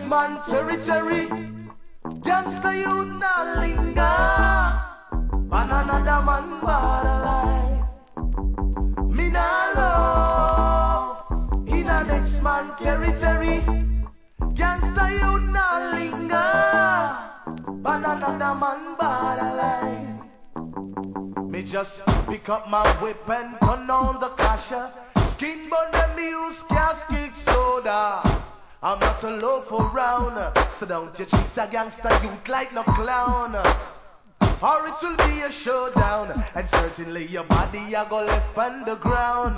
man territory. Gangsta youth not linger. On another man borderline. Me nah love in a next man territory. Gangsta youth not linger. On another man borderline. Me just pick up my whip and turn on the kasha. Skin bun them me use casket soda. I'm not a loaf around, so don't you treat a gangster youth like no clown. Or it will be a showdown, and certainly your body a go left on the ground.